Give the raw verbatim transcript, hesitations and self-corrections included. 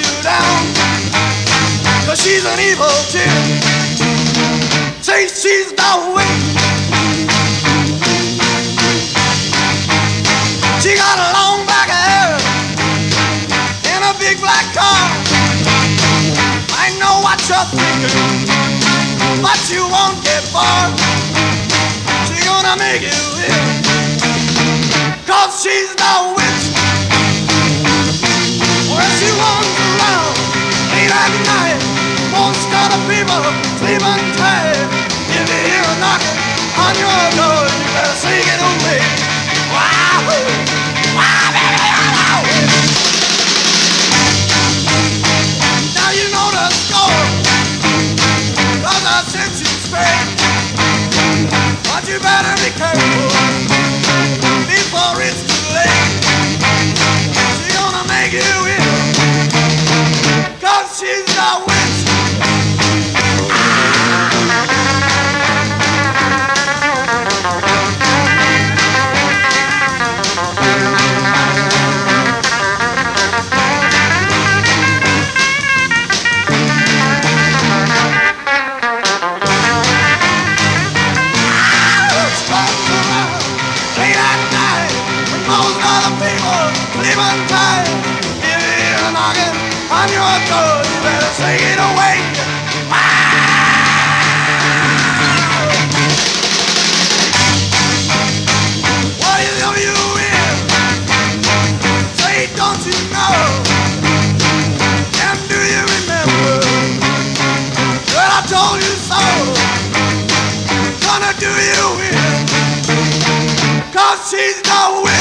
you down, 'cause she's an evil chick. Say she's the witch. She got a long black hair in a big black car. I know what you're thinking, but you won't get far. She's gonna make you ill, 'cause she's the witch. Well, she runs around late at night, most of the people sleeping tight. If you hear a knocking on your door, you better say it away. Wow, wow, baby, hello. Now you know the score, 'cause I sent you straight. But you better be careful before it's too late. She's gonna make you ill, 'cause she's the witch. On your door, you better say it away. Wow! What is of you in? Say, don't you know? And do you remember that I told you so? Gonna do you in, 'cause she's the witch.